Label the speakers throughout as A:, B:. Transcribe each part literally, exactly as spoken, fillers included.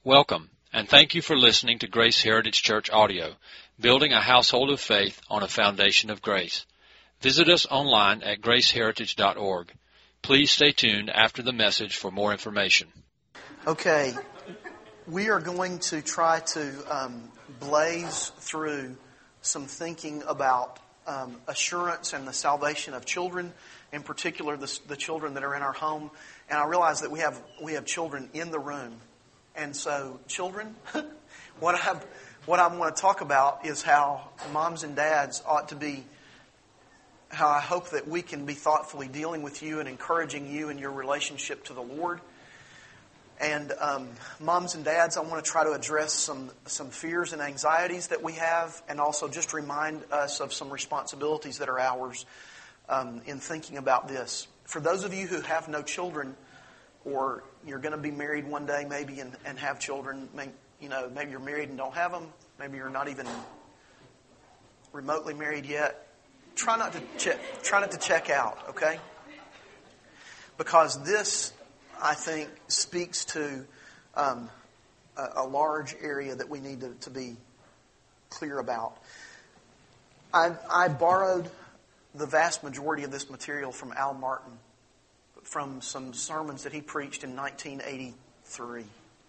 A: Welcome, and thank you for listening to Grace Heritage Church Audio, building a household of faith on a foundation of grace. Visit us online at grace heritage dot org. Please stay tuned after the message for more information.
B: Okay, we are going to try to um, blaze through some thinking about um, assurance and the salvation of children, in particular the, the children that are in our home. And I realize that we have we have children in the room. And so, children, what I what I want to talk about is how moms and dads ought to be, how I hope that we can be thoughtfully dealing with you and encouraging you in your relationship to the Lord. And um, moms and dads, I want to try to address some, some fears and anxieties that we have, and also just remind us of some responsibilities that are ours um, in thinking about this. For those of you who have no children, or you're going to be married one day maybe and, and have children. Maybe, you know, maybe you're married and don't have them. Maybe you're not even remotely married yet. Try not to check, try not to check out, okay? Because this, I think, speaks to um, a, a large area that we need to, to be clear about. I, I borrowed the vast majority of this material from Al Martin, from some sermons that he preached in nineteen eighty-three.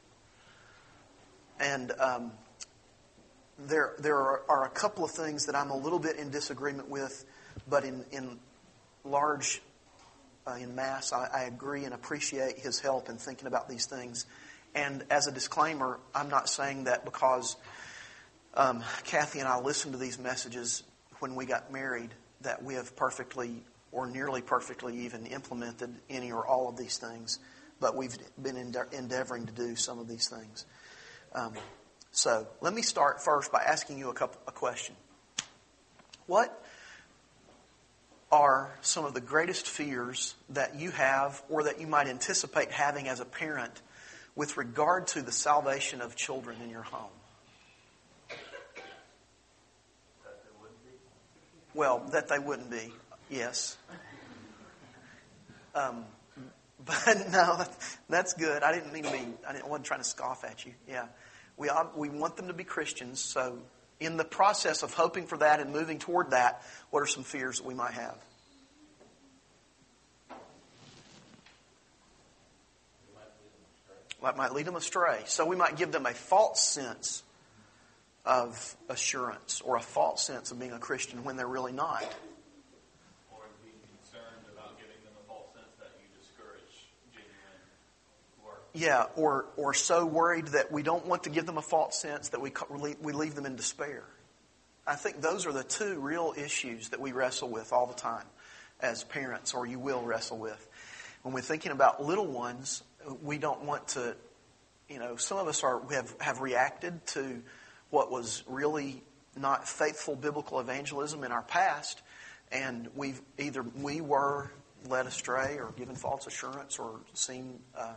B: And um, there there are, are a couple of things that I'm a little bit in disagreement with, but in, in large, uh, in mass, I, I agree and appreciate his help in thinking about these things. And as a disclaimer, I'm not saying that because um, Kathy and I listened to these messages when we got married, that we have perfectly or nearly perfectly even implemented any or all of these things. But we've been ende- endeavoring to do some of these things. Um, so let me start first by asking you a, couple, a question. What are some of the greatest fears that you have or that you might anticipate having as a parent with regard to the salvation of children in your home?
C: That they wouldn't be?
B: Well, that they wouldn't be. Yes. Um, but no, that's good. I didn't mean to be, I, didn't, I wasn't trying to scoff at you. Yeah. We, we want them to be Christians. So in the process of hoping for that and moving toward that, what are some fears that we might have? That might lead them astray. So we might give them a false sense of assurance or a false sense of being a Christian when they're really not. Yeah, or or so worried that we don't want to give them a false sense that we we leave them in despair. I think those are the two real issues that we wrestle with all the time as parents, or you will wrestle with. When we're thinking about little ones, we don't want to, you know, some of us are we have, have reacted to what was really not faithful biblical evangelism in our past, and we've either we were led astray or given false assurance or seen Uh,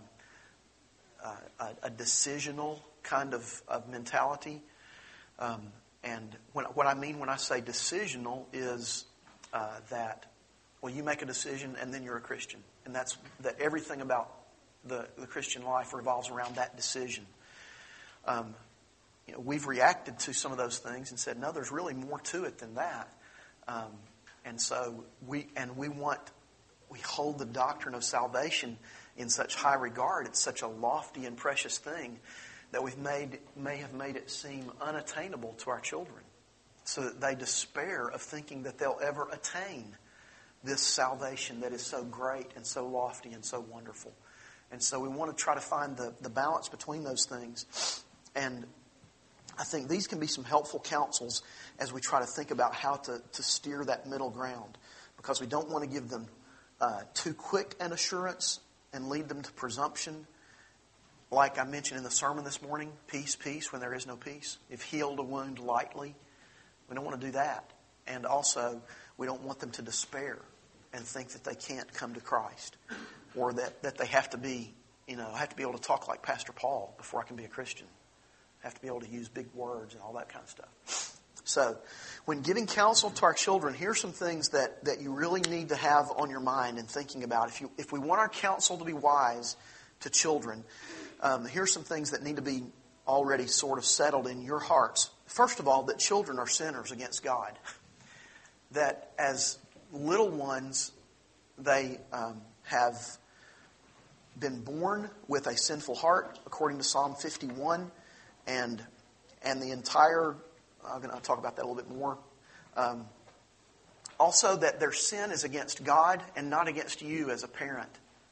B: Uh, a, a decisional kind of, of mentality. Um, and when, what I mean when I say decisional is uh, that, well, you make a decision and then you're a Christian. And that's that everything about the, the Christian life revolves around that decision. Um, you know, we've reacted to some of those things and said, no, there's really more to it than that. Um, and so we, and we want, we hold the doctrine of salvation in such high regard. It's such a lofty and precious thing that we've made may have made it seem unattainable to our children, so that they despair of thinking that they'll ever attain this salvation that is so great and so lofty and so wonderful. And so we want to try to find the, the balance between those things. And I think these can be some helpful counsels as we try to think about how to, to steer that middle ground, because we don't want to give them uh, too quick an assurance and lead them to presumption. Like I mentioned in the sermon this morning, peace, peace, when there is no peace. If healed a wound lightly, we don't want to do that. And also, we don't want them to despair and think that they can't come to Christ, or that, that they have to be, you know, have to be able to talk like Pastor Paul before I can be a Christian. Have to be able to use big words and all that kind of stuff. So, when giving counsel to our children, here's some things that, that you really need to have on your mind and thinking about. If you if we want our counsel to be wise to children, um, here's some things that need to be already sort of settled in your hearts. First of all, that children are sinners against God. That as little ones, they um, have been born with a sinful heart, according to Psalm fifty-one, and and the entire, I'm going to talk about that a little bit more. Um, also, that their sin is against God and not against you as a parent.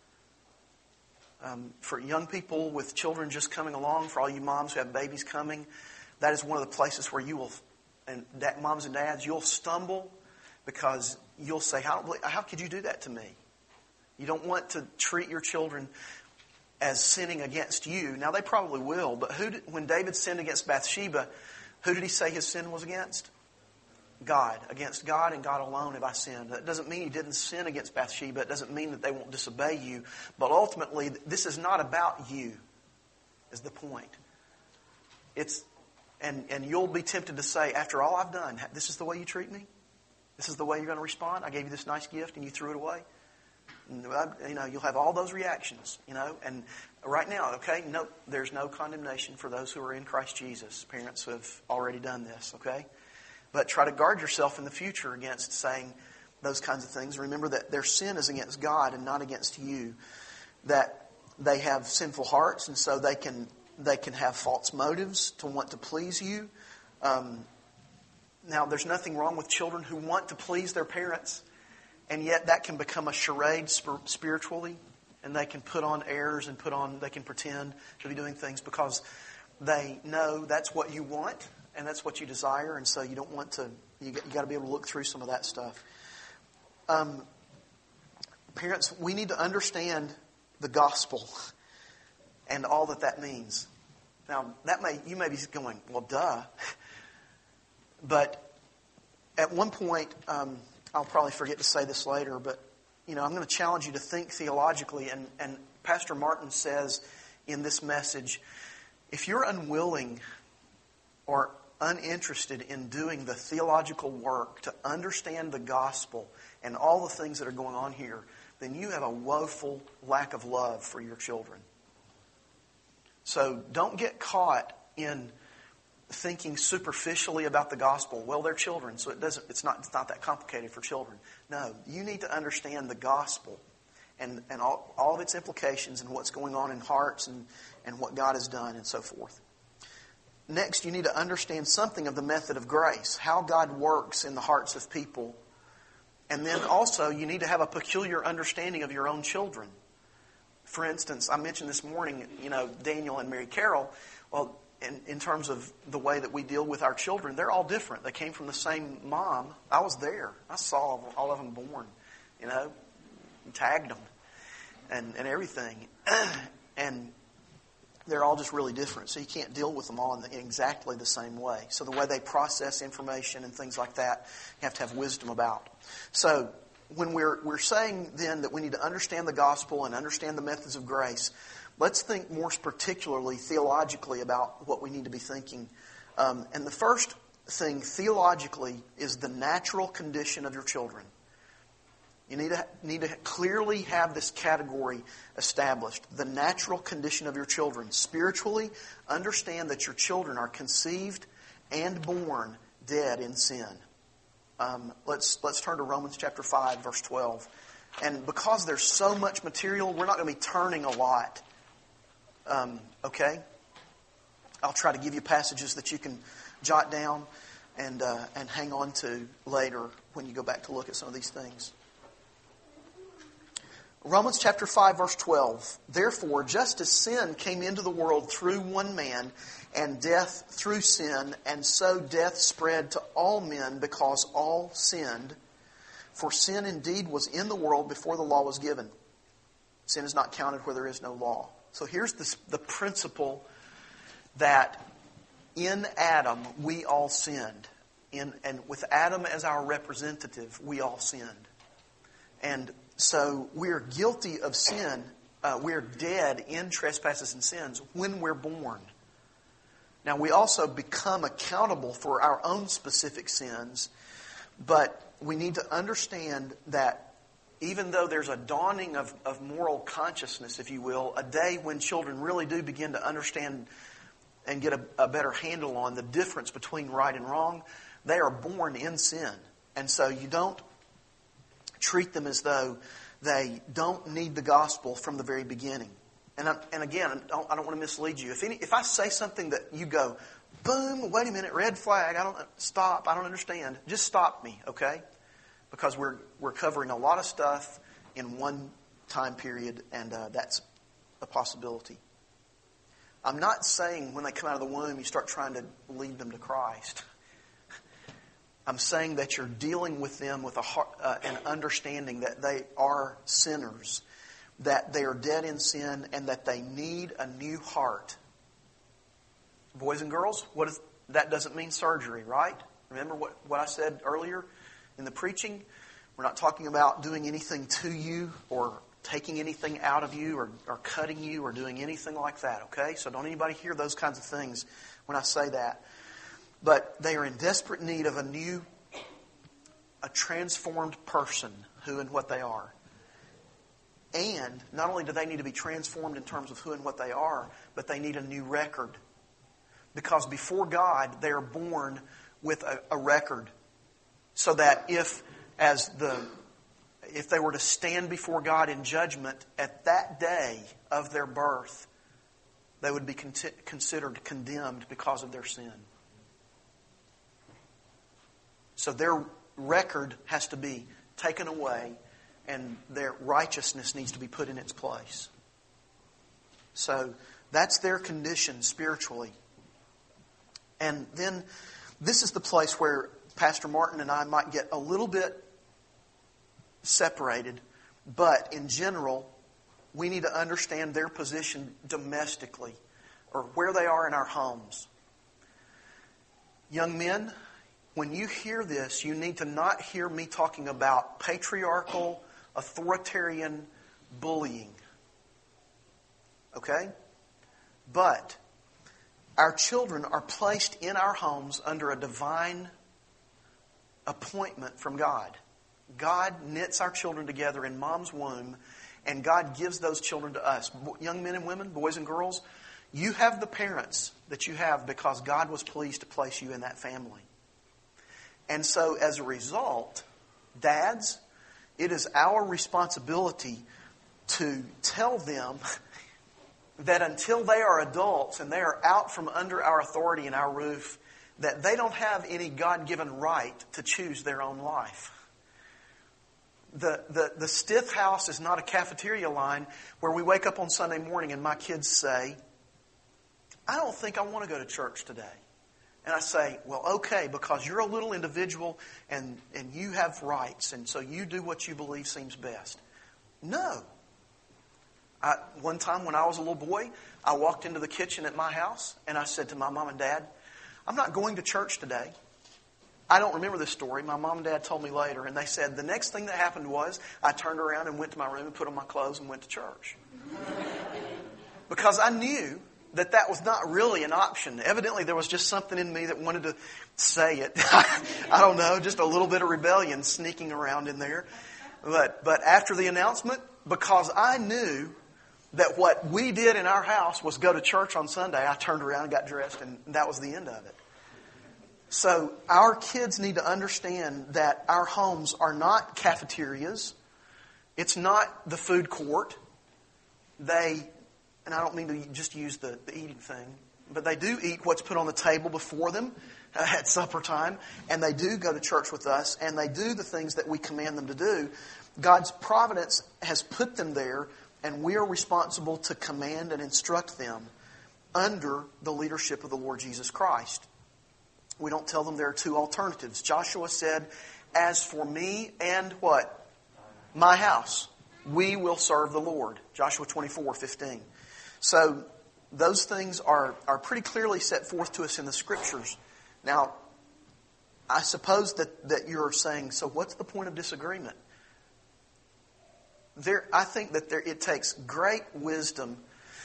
B: Um, for young people with children just coming along, for all you moms who have babies coming, that is one of the places where you will, and that, moms and dads, you'll stumble because you'll say, how, how could you do that to me? You don't want to treat your children as sinning against you. Now, they probably will, but who did, when David sinned against Bathsheba, who did he say his sin was against? God. Against God and God alone have I sinned. That doesn't mean he didn't sin against Bathsheba. It doesn't mean that they won't disobey you. But ultimately, this is not about you, is the point. It's and, and you'll be tempted to say, after all I've done, this is the way you treat me? This is the way you're going to respond? I gave you this nice gift and you threw it away? And, you know, you'll have all those reactions, you know. And right now, okay, no, there's no condemnation for those who are in Christ Jesus. Parents who have already done this, okay? But try to guard yourself in the future against saying those kinds of things. Remember that their sin is against God and not against you. That they have sinful hearts, and so they can they can have false motives to want to please you. Um, now, there's nothing wrong with children who want to please their parents, and yet that can become a charade spiritually, and they can put on airs and put on they can pretend to be doing things because they know that's what you want. And that's what you desire, and so you don't want to. You got, you got to be able to look through some of that stuff. Um, parents, we need to understand the gospel and all that that means. Now, that may you may be going, well, duh. But at one point, um, I'll probably forget to say this later, but you know, I'm going to challenge you to think theologically. And, and Pastor Martin says in this message, if you're unwilling or uninterested in doing the theological work to understand the gospel and all the things that are going on here, then you have a woeful lack of love for your children. So don't get caught in thinking superficially about the gospel. Well, they're children, so it doesn't. It's not. It's not that complicated for children. No, you need to understand the gospel and and all, all of its implications and what's going on in hearts and and what God has done and so forth. Next, you need to understand something of the method of grace, how God works in the hearts of people. And then also, you need to have a peculiar understanding of your own children. For instance, I mentioned this morning, you know, Daniel and Mary Carol. Well, in, in terms of the way that we deal with our children, they're all different. They came from the same mom. I was there. I saw all of them born, you know, tagged them and, and everything. And they're all just really different, so you can't deal with them all in, the, in exactly the same way. So the way they process information and things like that, you have to have wisdom about. So when we're we're saying then that we need to understand the gospel and understand the methods of grace, let's think more particularly theologically about what we need to be thinking. Um, and the first thing theologically is the natural condition of your children. You need to need to clearly have this category established. The natural condition of your children. Spiritually, understand that your children are conceived and born dead in sin. Um, let's let's turn to Romans chapter five, verse twelve. And because there's so much material, we're not going to be turning a lot. Um, okay? I'll try to give you passages that you can jot down and uh, and hang on to later when you go back to look at some of these things. Romans chapter five, verse twelve. Therefore, just as sin came into the world through one man, and death through sin, and so death spread to all men because all sinned. For sin indeed was in the world before the law was given. Sin is not counted where there is no law. So here's the, the principle that in Adam we all sinned. In, and with Adam as our representative, we all sinned. And so we're guilty of sin. Uh, we're dead in trespasses and sins when we're born. Now, we also become accountable for our own specific sins, but we need to understand that even though there's a dawning of, of moral consciousness, if you will, a day when children really do begin to understand and get a, a better handle on the difference between right and wrong, they are born in sin. And so you don't treat them as though they don't need the gospel from the very beginning. And I, and again, I don't, I don't want to mislead you. If any, if I say something that you go, boom, wait a minute, red flag, I don't, stop, I don't understand, just stop me, okay? Because we're we're covering a lot of stuff in one time period, and uh, that's a possibility. I'm not saying when they come out of the womb you start trying to lead them to Christ. I'm saying that you're dealing with them with a heart, uh, an understanding that they are sinners, that they are dead in sin, and that they need a new heart. Boys and girls, what is, that doesn't mean surgery, right? Remember what, what I said earlier in the preaching? We're not talking about doing anything to you or taking anything out of you or, or cutting you or doing anything like that, okay? So don't anybody hear those kinds of things when I say that. But they are in desperate need of a new, a transformed person, who and what they are. And not only do they need to be transformed in terms of who and what they are, but they need a new record. Because before God, they are born with a, a record. So that if, as the, if they were to stand before God in judgment at that day of their birth, they would be con- considered condemned because of their sin. So their record has to be taken away, and their righteousness needs to be put in its place. So that's their condition spiritually. And then this is the place where Pastor Martin and I might get a little bit separated, but in general, we need to understand their position domestically, or where they are in our homes. Young men, when you hear this, you need to not hear me talking about patriarchal, authoritarian bullying. Okay? But our children are placed in our homes under a divine appointment from God. God knits our children together in mom's womb, and God gives those children to us. Young men and women, boys and girls, you have the parents that you have because God was pleased to place you in that family. And so as a result, dads, it is our responsibility to tell them that until they are adults and they are out from under our authority and our roof, that they don't have any God-given right to choose their own life. The, the, the Stith house is not a cafeteria line where we wake up on Sunday morning and my kids say, I don't think I want to go to church today. And I say, well, okay, because you're a little individual and, and you have rights, and so you do what you believe seems best. No. I, one time when I was a little boy, I walked into the kitchen at my house and I said to my mom and dad, I'm not going to church today. I don't remember this story. My mom and dad told me later, and they said the next thing that happened was I turned around and went to my room and put on my clothes and went to church. Because I knew that that was not really an option. Evidently, there was just something in me that wanted to say it. I don't know, just a little bit of rebellion sneaking around in there. But but after the announcement, because I knew that what we did in our house was go to church on Sunday, I turned around and got dressed, and that was the end of it. So our kids need to understand that our homes are not cafeterias. It's not the food court. They... And I don't mean to just use the, the eating thing, but they do eat what's put on the table before them uh, at supper time, and they do go to church with us, and they do the things that we command them to do. God's providence has put them there, and we are responsible to command and instruct them under the leadership of the Lord Jesus Christ. We don't tell them there are two alternatives. Joshua said, as for me and what? My house, we will serve the Lord. Joshua twenty-four fifteen. So those things are, are pretty clearly set forth to us in the Scriptures. Now, I suppose that, that you're saying, so what's the point of disagreement? There, I think that there, it takes great wisdom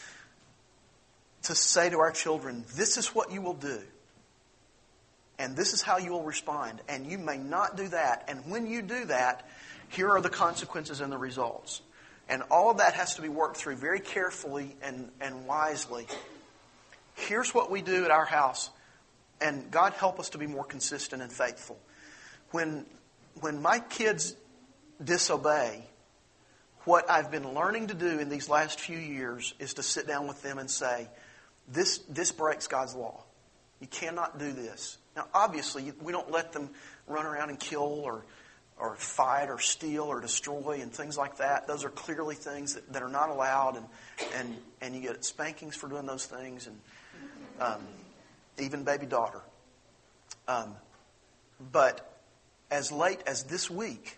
B: to say to our children, this is what you will do. And this is how you will respond. And you may not do that. And when you do that, Here are the consequences and the results. And all of that has to be worked through very carefully and, and wisely. Here's what we do at our house. And God help us to be more consistent and faithful. When, when my kids disobey, what I've been learning to do in these last few years is to sit down with them and say, this, this breaks God's law. You cannot do this. Now, obviously, we don't let them run around and kill or or fight or steal or destroy and things like that. Those are clearly things that, that are not allowed, and, and, and you get spankings for doing those things, and um, even baby daughter. Um, but as late as this week,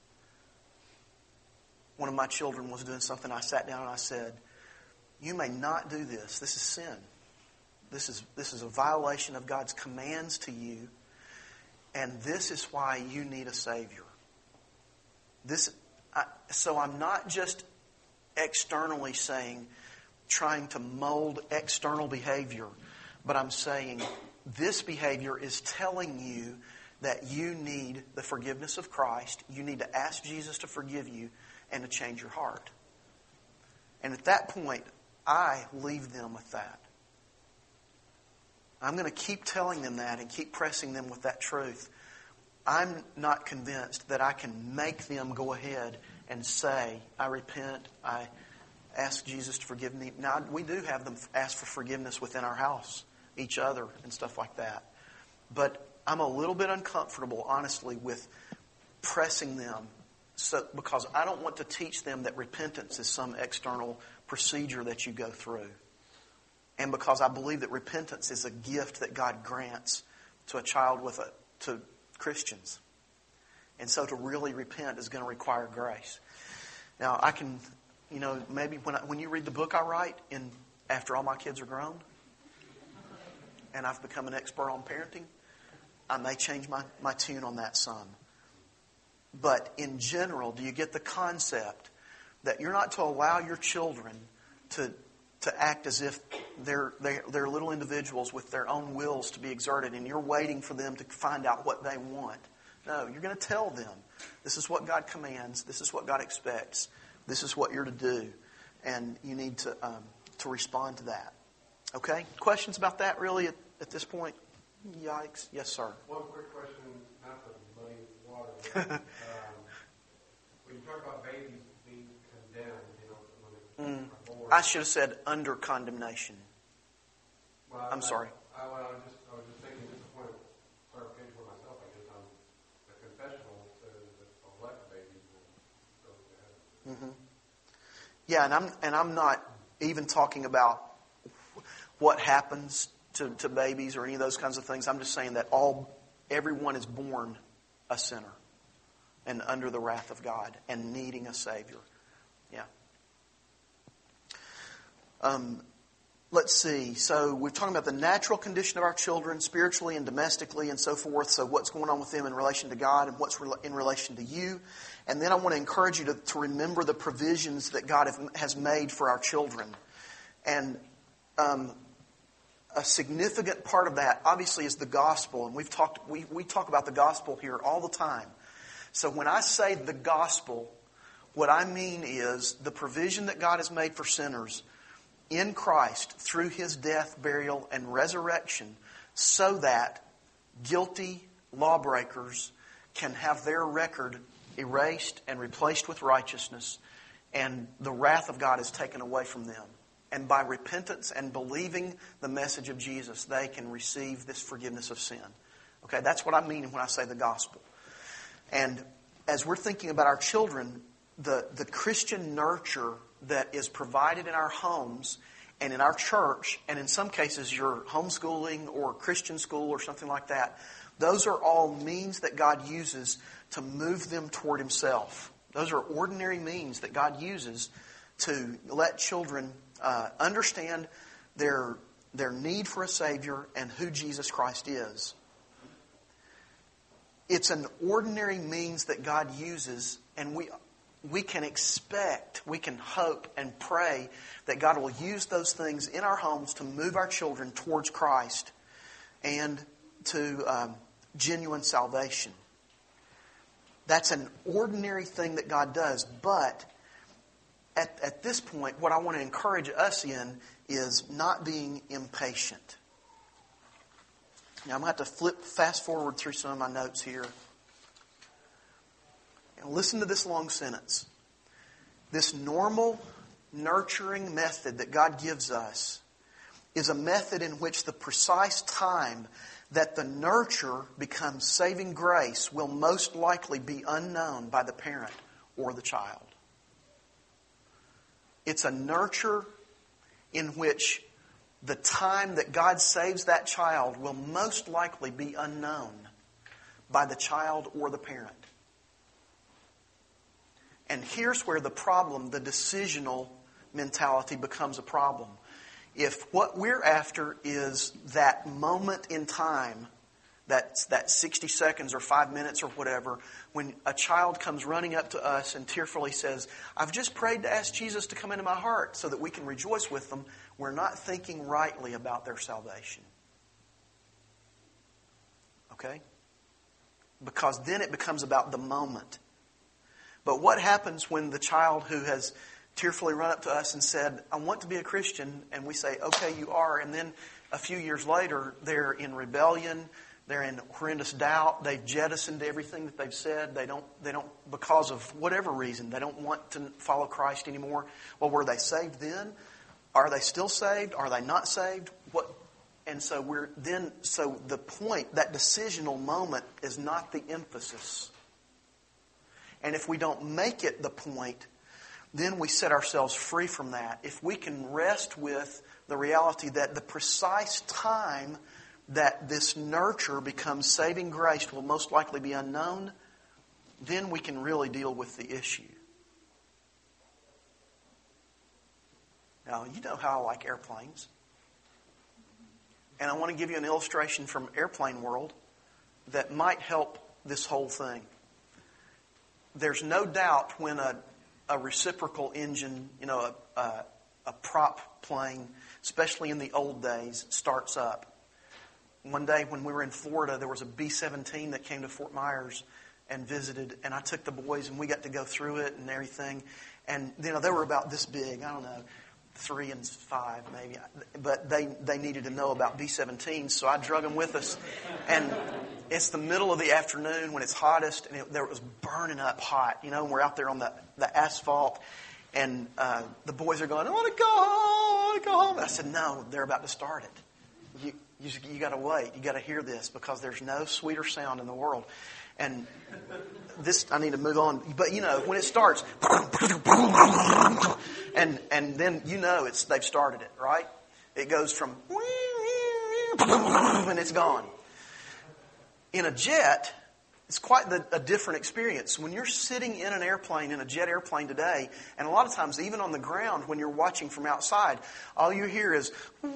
B: one of my children was doing something. I sat down and I said, you may not do this. This is sin. This is, this is a violation of God's commands to you, and this is why you need a Savior. This, I, so I'm not just externally saying, trying to mold external behavior, but I'm saying this behavior is telling you that you need the forgiveness of Christ. You need to ask Jesus to forgive you and to change your heart. And at that point, I leave them with that. I'm going to keep telling them that and keep pressing them with that truth. I'm not convinced that I can make them go ahead and say, I repent, I ask Jesus to forgive me. Now, we do have them ask for forgiveness within our house, each other, and stuff like that. But I'm a little bit uncomfortable, honestly, with pressing them so, because I don't want to teach them that repentance is some external procedure that you go through. And because I believe that repentance is a gift that God grants to a child with a to Christians. And so to really repent is going to require grace. Now, I can, you know, maybe when I, when you read the book I write, in After All My Kids Are Grown, and I've become an expert on parenting, I may change my, my tune on that some. But in general, do you get the concept that you're not to allow your children to to act as if they're, they're, they're little individuals with their own wills to be exerted, and you're waiting for them to find out what they want. No, you're going to tell them, this is what God commands, this is what God expects, this is what you're to do, and you need to um, to respond to that. Okay? Questions about that really at, at this point? Yikes. Yes, sir.
D: One quick question, not to muddy water. But, um, when you talk about babies being condemned, you know, when they
B: Mm.
D: are born.
B: I should have said under condemnation.
D: Well,
B: I'm
D: I,
B: sorry.
D: I, I, was just, I was just thinking, just a point of clarification for myself, I guess, on the confessional says that elect babies will go to heaven.
B: Mm-hmm. Yeah, and I'm and I'm not even talking about what happens to, to babies or any of those kinds of things. I'm just saying that all everyone is born a sinner and under the wrath of God and needing a Savior. Yeah. Um, let's see. So we're talking about the natural condition of our children, spiritually and domestically and so forth. So what's going on with them in relation to God and what's in relation to you. And then I want to encourage you to, to remember the provisions that God have, has made for our children. And um, a significant part of that, obviously, is the gospel. And we've talked. We, we talk about the gospel here all the time. So when I say the gospel, what I mean is the provision that God has made for sinners in Christ through His death, burial, and resurrection, so that guilty lawbreakers can have their record erased and replaced with righteousness, and the wrath of God is taken away from them. And by repentance and believing the message of Jesus, they can receive this forgiveness of sin. Okay, that's what I mean when I say the gospel. And as we're thinking about our children, the, the Christian nurture that is provided in our homes and in our church, and in some cases your homeschooling or Christian school or something like that, those are all means that God uses to move them toward Himself. Those are ordinary means that God uses to let children uh, understand their, their need for a Savior and who Jesus Christ is. It's an ordinary means that God uses, and we we can expect, we can hope and pray that God will use those things in our homes to move our children towards Christ and to um, genuine salvation. That's an ordinary thing that God does. But at, at this point, what I want to encourage us in is not being impatient. Now, I'm going to have to flip fast forward through some of my notes here. And listen to this long sentence. This normal, nurturing method that God gives us is a method in which the precise time that the nurture becomes saving grace will most likely be unknown by the parent or the child. It's a nurture in which the time that God saves that child will most likely be unknown by the child or the parent. And here's where the problem, the decisional mentality, becomes a problem. If what we're after is that moment in time, that, that sixty seconds or five minutes or whatever, when a child comes running up to us and tearfully says, I've just prayed to ask Jesus to come into my heart so that we can rejoice with them, we're not thinking rightly about their salvation. Okay? Because then it becomes about the moment. But what happens when the child who has tearfully run up to us and said, I want to be a Christian, and we say, okay, you are, and then a few years later, they're in rebellion, they're in horrendous doubt, they've jettisoned everything that they've said, they don't, they don't, because of whatever reason, they don't want to follow Christ anymore. Well, were they saved then? Are they still saved? Are they not saved? What? And so we're then, so the point, that decisional moment is not the emphasis. And if we don't make it the point, then we set ourselves free from that. If we can rest with the reality that the precise time that this nurture becomes saving grace will most likely be unknown, then we can really deal with the issue. Now, you know how I like airplanes. And I want to give you an illustration from airplane world that might help this whole thing. There's no doubt when a a reciprocal engine, you know, a, a, a prop plane, especially in the old days, starts up. One day when we were in Florida, there was a B seventeen that came to Fort Myers and visited, and I took the boys and we got to go through it and everything. And, you know, they were about this big, I don't know, three and five maybe. But they, they needed to know about B seventeens, so I drug them with us. And it's the middle of the afternoon when it's hottest, and it, there was burning up hot. You know, and we're out there on the, the asphalt, and uh, the boys are going, I want to go home, I want to go home. And I said, no, they're about to start it. You you, you got to wait. You got to hear this because there's no sweeter sound in the world. And this, I need to move on. But you know, when it starts, and and then you know it's they've started it, right? It goes from and it's gone. In a jet, it's quite the, a different experience. When you're sitting in an airplane, in a jet airplane today, and a lot of times even on the ground when you're watching from outside, all you hear is...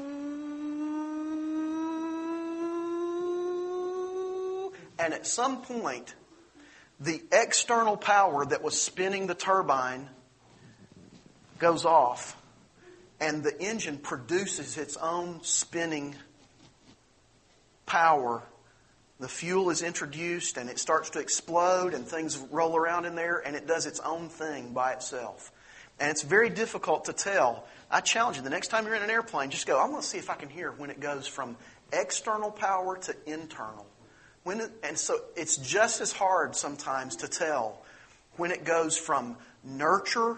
B: And at some point, the external power that was spinning the turbine goes off, and the engine produces its own spinning power. The fuel is introduced and it starts to explode and things roll around in there and it does its own thing by itself. And it's very difficult to tell. I challenge you, the next time you're in an airplane, just go, I want to see if I can hear when it goes from external power to internal. When it, and so it's just as hard sometimes to tell when it goes from nurture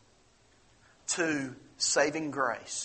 B: to saving grace.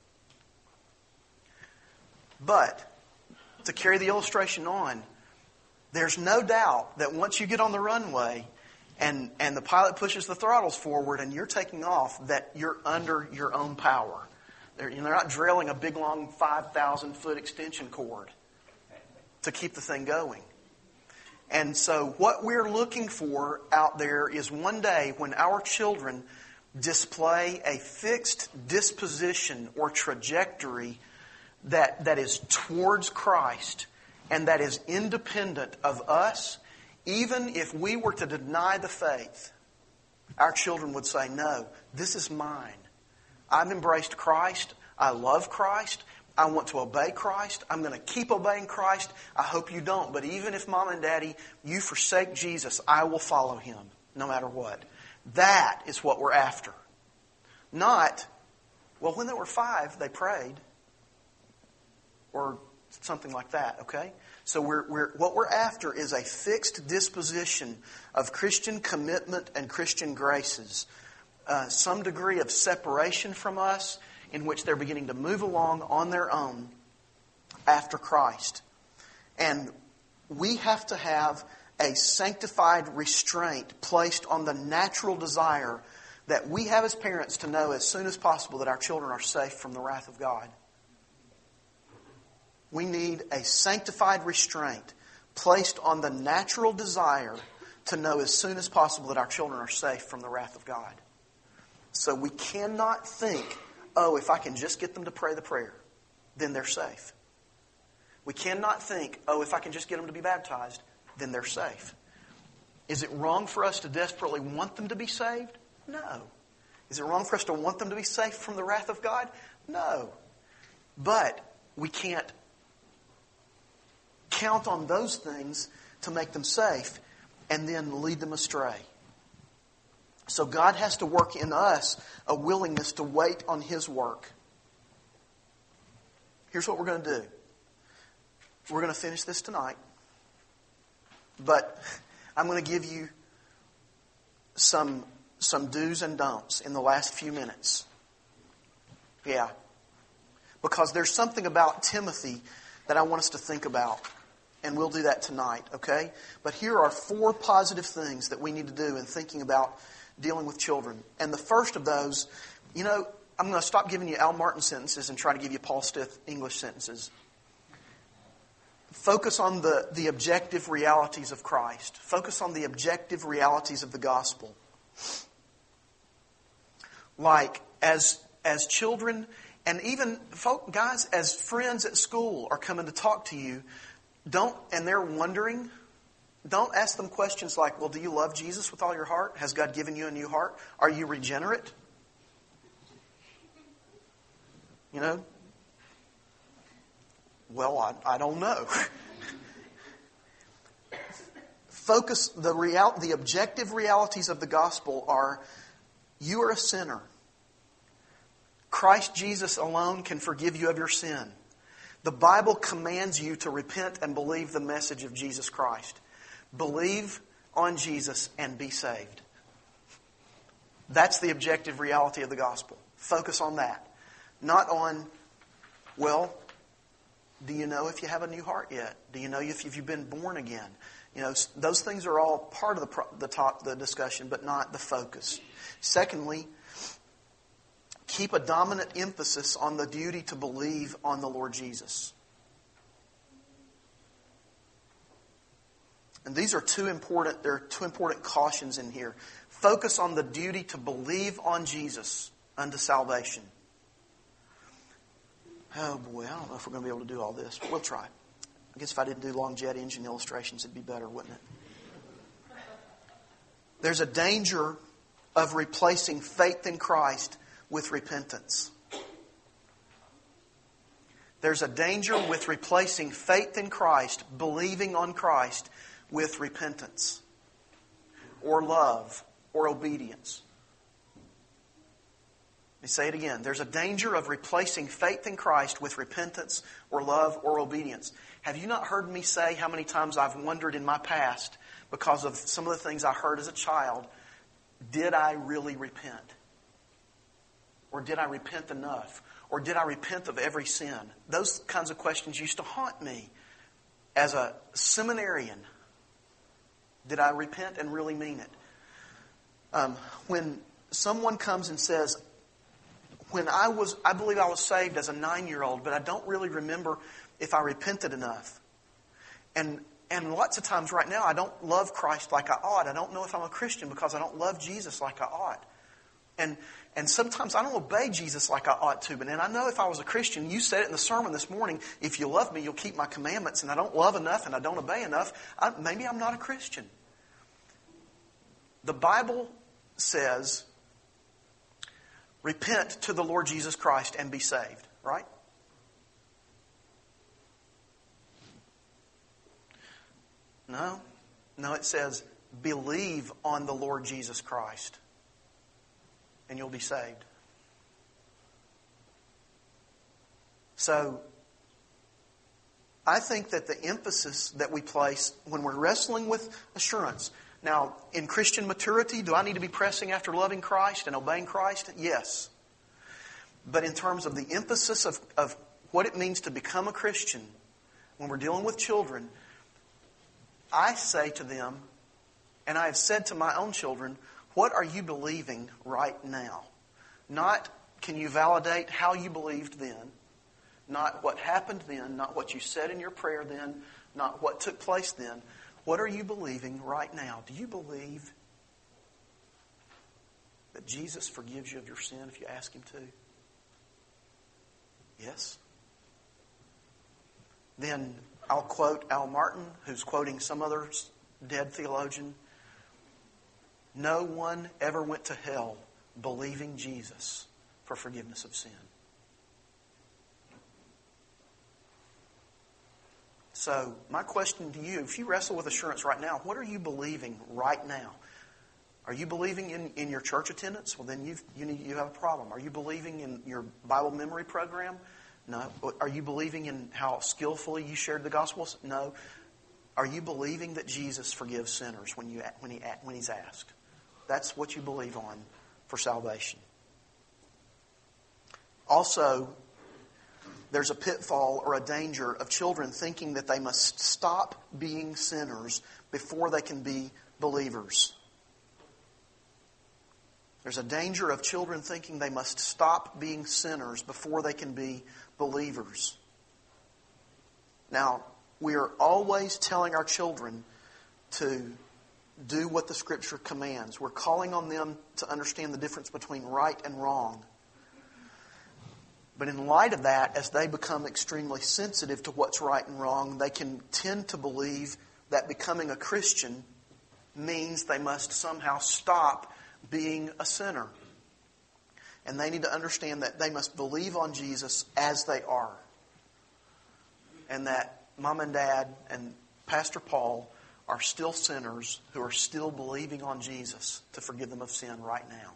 B: But to carry the illustration on, there's no doubt that once you get on the runway and, and the pilot pushes the throttles forward and you're taking off, that you're under your own power. They're, you know, they're not drilling a big long five thousand foot extension cord to keep the thing going. And so what we're looking for out there is one day when our children display a fixed disposition or trajectory that, that is towards Christ and that is independent of us. Even if we were to deny the faith, our children would say, no, this is mine. I've embraced Christ. I love Christ. I want to obey Christ. I'm going to keep obeying Christ. I hope you don't. But even if Mom and Daddy, you forsake Jesus, I will follow Him no matter what. That is what we're after. Not, well, when they were five, they prayed. Or something like that, okay? So we're, we're, what we're after is a fixed disposition of Christian commitment and Christian graces. Uh, some degree of separation from us in which they're beginning to move along on their own after Christ. And we have to have a sanctified restraint placed on the natural desire that we have as parents to know as soon as possible that our children are safe from the wrath of God. We need a sanctified restraint placed on the natural desire to know as soon as possible that our children are safe from the wrath of God. So we cannot think, oh, if I can just get them to pray the prayer, then they're safe. We cannot think, oh, if I can just get them to be baptized, then they're safe. Is it wrong for us to desperately want them to be saved? No. Is it wrong for us to want them to be safe from the wrath of God? No. But we can't count on those things to make them safe and then lead them astray. So God has to work in us a willingness to wait on His work. Here's what we're going to do. We're going to finish this tonight. But I'm going to give you some, some do's and don'ts in the last few minutes. Yeah. Because there's something about Timothy that I want us to think about. And we'll do that tonight, okay? But here are four positive things that we need to do in thinking about dealing with children. And the first of those, you know, I'm going to stop giving you Al Martin sentences and try to give you Paul Stith English sentences. Focus on the, the objective realities of Christ. Focus on the objective realities of the gospel. Like, as, as children, and even, folk, guys, as friends at school are coming to talk to you, don't, and they're wondering, don't ask them questions like, well, do you love Jesus with all your heart? Has God given you a new heart? Are you regenerate? You know? Well, I, I don't know. Focus, the real, the objective realities of the gospel are, you are a sinner. Christ Jesus alone can forgive you of your sin. The Bible commands you to repent and believe the message of Jesus Christ. Believe on Jesus and be saved. That's the objective reality of the gospel. Focus on that. Not on, well, do you know if you have a new heart yet? Do you know if you've been born again? You know, those things are all part of the the top the discussion, but not the focus. Secondly, keep a dominant emphasis on the duty to believe on the Lord Jesus. And these are two important, there are two important cautions in here. Focus on the duty to believe on Jesus unto salvation. Oh boy, I don't know if we're going to be able to do all this. We'll try. I guess if I didn't do long jet engine illustrations, it'd be better, wouldn't it? There's a danger of replacing faith in Christ with repentance. There's a danger with replacing faith in Christ, believing on Christ, with repentance or love or obedience. Let me say it again. There's a danger of replacing faith in Christ with repentance or love or obedience. Have you not heard me say how many times I've wondered in my past, because of some of the things I heard as a child, did I really repent? Or did I repent enough? Or did I repent of every sin? Those kinds of questions used to haunt me as a seminarian. Did I repent and really mean it? Um, when someone comes and says, when I was, I believe I was saved as a nine-year-old, but I don't really remember if I repented enough. And and lots of times right now, I don't love Christ like I ought. I don't know if I'm a Christian because I don't love Jesus like I ought. And and sometimes I don't obey Jesus like I ought to. But and I know if I was a Christian, you said it in the sermon this morning, if you love me, you'll keep my commandments. And I don't love enough and I don't obey enough. I, maybe I'm not a Christian. The Bible says, repent to the Lord Jesus Christ and be saved, right? No. No, it says, believe on the Lord Jesus Christ, and you'll be saved. So, I think that the emphasis that we place when we're wrestling with assurance. Now, in Christian maturity, do I need to be pressing after loving Christ and obeying Christ? Yes. But in terms of the emphasis of, of what it means to become a Christian, when we're dealing with children, I say to them, and I have said to my own children, what are you believing right now? Not can you validate how you believed then, not what happened then, not what you said in your prayer then, not what took place then. What are you believing right now? Do you believe that Jesus forgives you of your sin if you ask Him to? Yes. Then I'll quote Al Martin, who's quoting some other dead theologian. No one ever went to hell believing Jesus for forgiveness of sin. So, my question to you, if you wrestle with assurance right now, what are you believing right now? Are you believing in, in your church attendance? Well, then you've, you need, you have a problem. Are you believing in your Bible memory program? No. Are you believing in how skillfully you shared the Gospels? No. Are you believing that Jesus forgives sinners when you when he when He's asked? That's what you believe on for salvation. Also, there's a pitfall or a danger of children thinking that they must stop being sinners before they can be believers. There's a danger of children thinking they must stop being sinners before they can be believers. Now, we are always telling our children to do what the Scripture commands. We're calling on them to understand the difference between right and wrong. But in light of that, as they become extremely sensitive to what's right and wrong, they can tend to believe that becoming a Christian means they must somehow stop being a sinner. And they need to understand that they must believe on Jesus as they are. And that Mom and Dad and Pastor Paul are still sinners who are still believing on Jesus to forgive them of sin right now.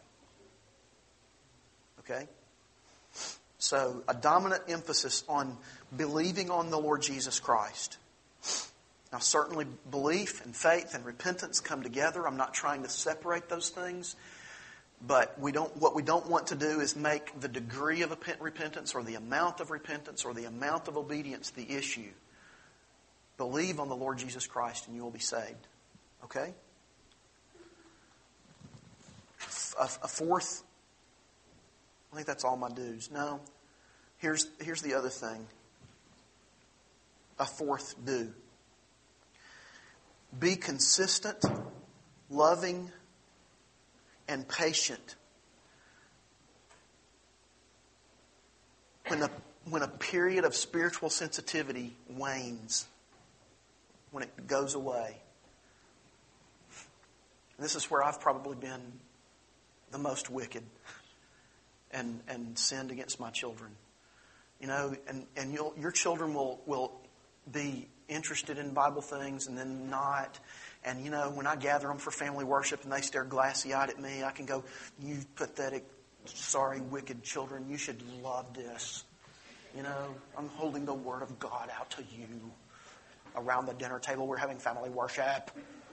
B: Okay? So, a dominant emphasis on believing on the Lord Jesus Christ. Now, certainly belief and faith and repentance come together. I'm not trying to separate those things. But we don't. What we don't want to do is make the degree of repentance or the amount of repentance or the amount of obedience the issue. Believe on the Lord Jesus Christ and you will be saved. Okay? A, a fourth... I think that's all my dues. No. Here's, here's the other thing. A fourth do. Be consistent, loving, and patient. When a, when a period of spiritual sensitivity wanes, when it goes away. This is where I've probably been the most wicked. And, and sinned against my children. You know, and, and you'll, your children will, will be interested in Bible things and then not. And, you know, when I gather them for family worship and they stare glassy-eyed at me, I can go, you pathetic, sorry, wicked children, you should love this. You know, I'm holding the Word of God out to you. Around the dinner table, we're having family worship.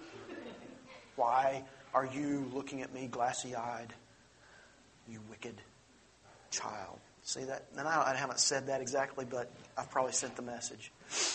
B: Why are you looking at me glassy-eyed? You wicked child. See that? And I, I haven't said that exactly, but I've probably sent the message.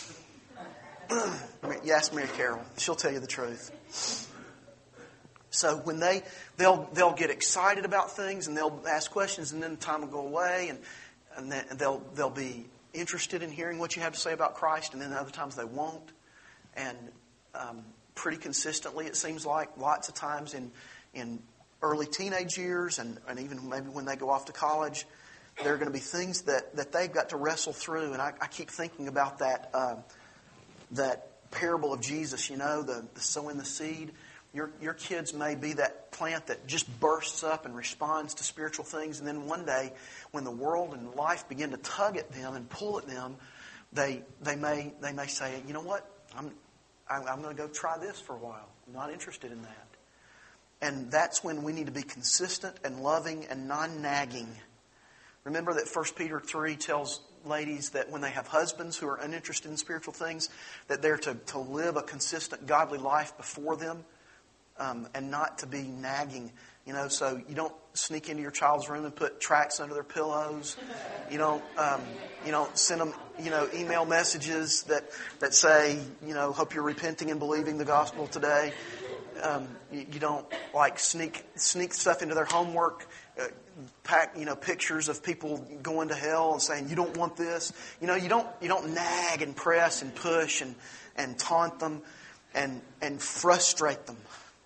B: You ask Mary Carol; she'll tell you the truth. So when they they'll they'll get excited about things and they'll ask questions, and then time will go away, and and then they'll they'll be interested in hearing what you have to say about Christ, and then other times they won't. And um, pretty consistently, it seems like lots of times in in early teenage years and, and even maybe when they go off to college, there are going to be things that, that they've got to wrestle through. And I, I keep thinking about that uh, that parable of Jesus, you know, the, the sowing the seed. Your, your kids may be that plant that just bursts up and responds to spiritual things. And then one day, when the world and life begin to tug at them and pull at them, they they may they may say, you know what, I'm I'm, I'm going to go try this for a while. I'm not interested in that. And that's when we need to be consistent and loving and non-nagging. Remember that First Peter three tells ladies that when they have husbands who are uninterested in spiritual things, that they're to, to live a consistent, godly life before them, um, and not to be nagging. You know, so you don't sneak into your child's room and put tracts under their pillows. You don't, um, you don't send them, you know, email messages that, that say, you know, hope you're repenting and believing the gospel today. Um, you, you don't like sneak sneak stuff into their homework. Uh, pack, you know, pictures of people going to hell and saying you don't want this. You know, you don't you don't nag and press and push and, and taunt them and and frustrate them.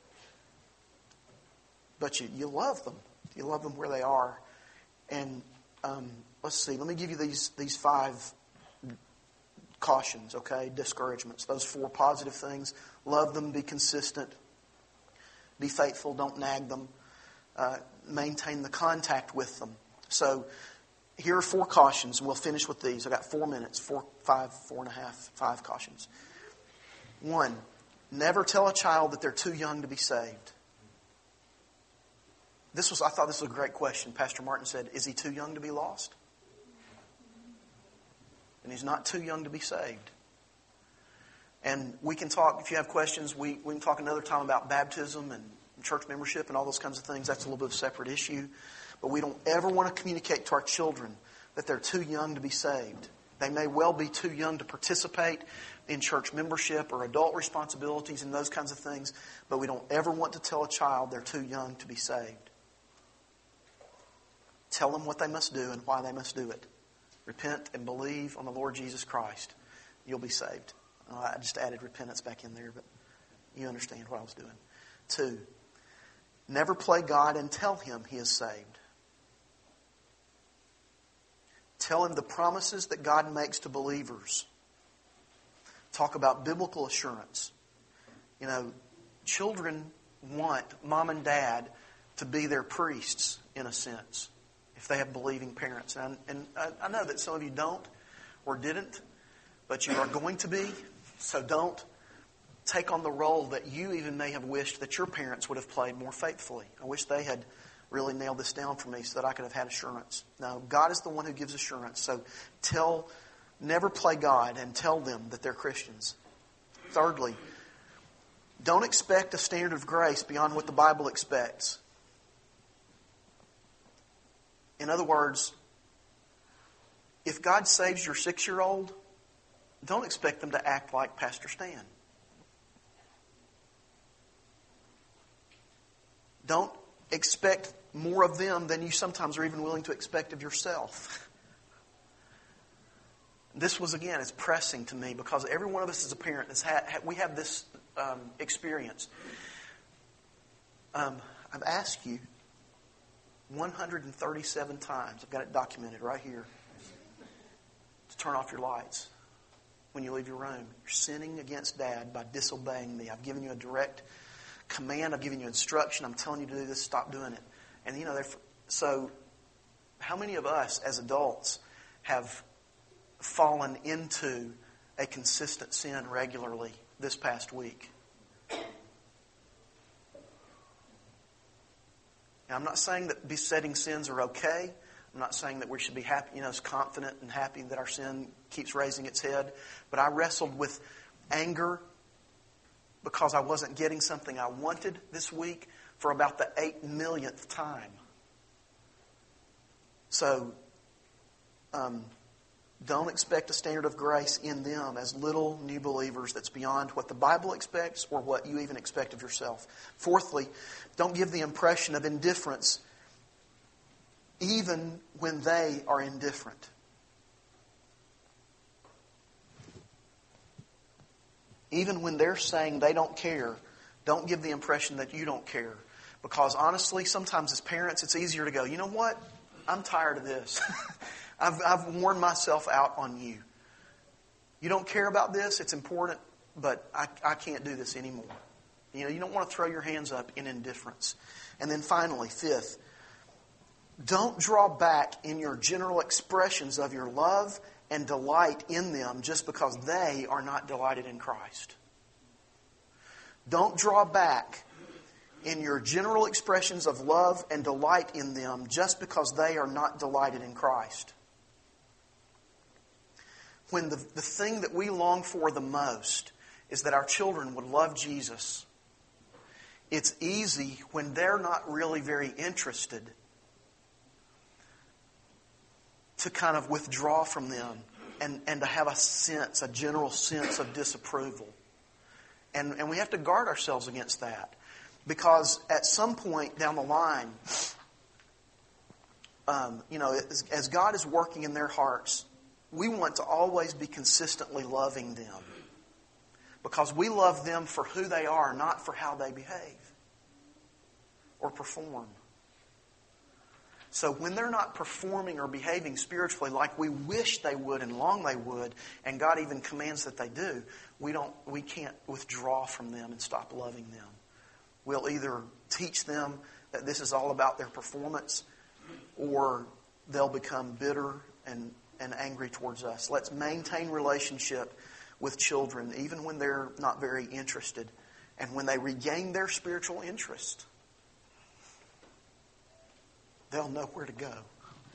B: But you, you love them. You love them where they are. And um, let's see. Let me give you these these five cautions. Okay, discouragements. Those four positive things. Love them. Be consistent. Be faithful. Don't nag them. Uh, maintain the contact with them. So here are four cautions, and we'll finish with these. I've got four minutes. Four, five, four and a half, five cautions. One, never tell a child that they're too young to be saved. This was, I thought this was a great question. Pastor Martin said, is he too young to be lost? And he's not too young to be saved. And we can talk, if you have questions, we, we can talk another time about baptism and church membership and all those kinds of things. That's a little bit of a separate issue. But we don't ever want to communicate to our children that they're too young to be saved. They may well be too young to participate in church membership or adult responsibilities and those kinds of things. But we don't ever want to tell a child they're too young to be saved. Tell them what they must do and why they must do it. Repent and believe on the Lord Jesus Christ. You'll be saved. I just added repentance back in there, but you understand what I was doing. Two, never play God and tell Him He is saved. Tell Him the promises that God makes to believers. Talk about biblical assurance. You know, children want mom and dad to be their priests, in a sense, if they have believing parents. And, and I, I know that some of you don't or didn't, but you are going to be. So don't take on the role that you even may have wished that your parents would have played more faithfully. I wish they had really nailed this down for me so that I could have had assurance. No, God is the one who gives assurance. So tell, never play God and tell them that they're Christians. Thirdly, don't expect a standard of grace beyond what the Bible expects. In other words, if God saves your six-year-old, don't expect them to act like Pastor Stan. Don't expect more of them than you sometimes are even willing to expect of yourself. This was, again, it's pressing to me because every one of us as a parent, has had, we have this um, experience. Um, I've asked you one hundred thirty-seven times, I've got it documented right here, to turn off your lights when you leave your room. You're sinning against Dad by disobeying me. I've given you a direct command. I've given you instruction. I'm telling you to do this. Stop doing it. And, you know, so how many of us as adults have fallen into a consistent sin regularly this past week? Now, I'm not saying that besetting sins are okay. I'm not saying that we should be happy, you know, confident and happy that our sin keeps raising its head. But I wrestled with anger because I wasn't getting something I wanted this week for about the eight millionth time. So, um, don't expect a standard of grace in them as little new believers that's beyond what the Bible expects or what you even expect of yourself. Fourthly, don't give the impression of indifference even when they are indifferent. Even when they're saying they don't care, don't give the impression that you don't care. Because honestly, sometimes as parents, it's easier to go, you know what? I'm tired of this. I've, I've worn myself out on you. You don't care about this, it's important, but I, I can't do this anymore. You know, you don't want to throw your hands up in indifference. And then finally, fifth, don't draw back in your general expressions of your love and delight in them just because they are not delighted in Christ. Don't draw back in your general expressions of love and delight in them just because they are not delighted in Christ. When the, the thing that we long for the most is that our children would love Jesus, it's easy when they're not really very interested to kind of withdraw from them and, and to have a sense, a general sense of disapproval. And, and we have to guard ourselves against that. Because at some point down the line, um, you know, as, as God is working in their hearts, we want to always be consistently loving them. Because we love them for who they are, not for how they behave or perform. So when they're not performing or behaving spiritually like we wish they would and long they would, and God even commands that they do, we don't, we can't withdraw from them and stop loving them. We'll either teach them that this is all about their performance, or they'll become bitter and, and angry towards us. Let's maintain relationship with children, even when they're not very interested. And when they regain their spiritual interest, they'll know where to go.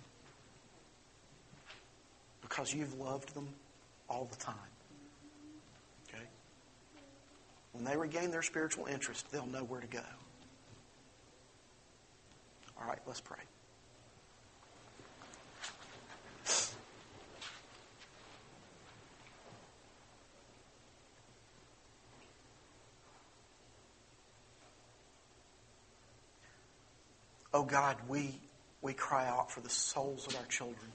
B: Because you've loved them all the time. Okay? When they regain their spiritual interest, they'll know where to go. All right, let's pray. Oh God, we, we cry out for the souls of our children.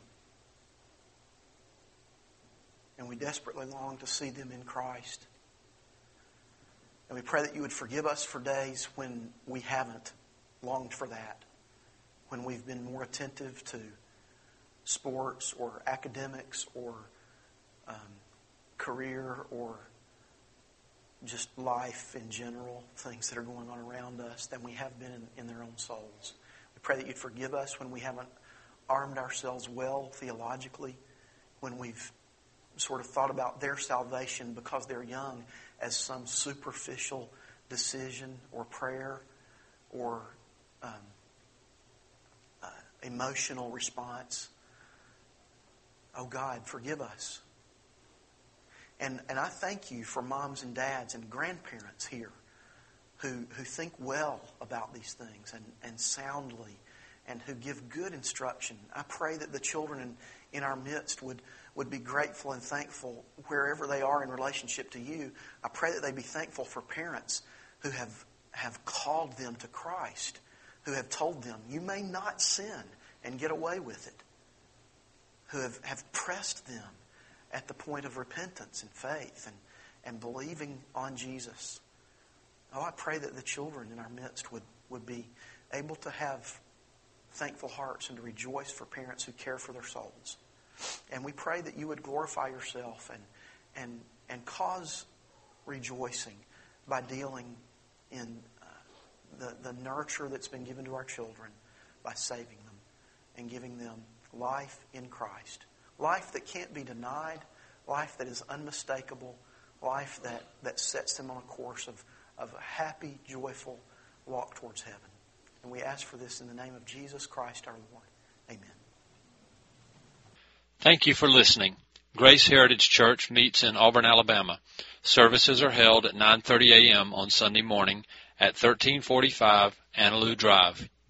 B: And we desperately long to see them in Christ. And we pray that you would forgive us for days when we haven't longed for that. When we've been more attentive to sports or academics or um, career or just life in general, things that are going on around us, than we have been in, in their own souls. We pray that you'd forgive us when we haven't armed ourselves well theologically, when we've sort of thought about their salvation because they're young as some superficial decision or prayer or um, uh, emotional response. Oh God, forgive us. And and I thank you for moms and dads and grandparents here who, who think well about these things and, and soundly and who give good instruction. I pray that the children in, in our midst would, would be grateful and thankful wherever they are in relationship to you. I pray that they be thankful for parents who have, have called them to Christ, who have told them, you may not sin and get away with it, who have, have pressed them at the point of repentance and faith and, and believing on Jesus. Oh, I pray that the children in our midst would, would be able to have thankful hearts and to rejoice for parents who care for their souls. And we pray that you would glorify yourself and and and cause rejoicing by dealing in uh, the, the nurture that's been given to our children by saving them and giving them life in Christ. Life that can't be denied, life that is unmistakable, life that, that sets them on a course of, of a happy, joyful walk towards heaven. And we ask for this in the name of Jesus Christ our Lord. Amen.
A: Thank you for listening. Grace Heritage Church meets in Auburn, Alabama. Services are held at nine thirty a.m. on Sunday morning at thirteen forty-five Annaloo Drive.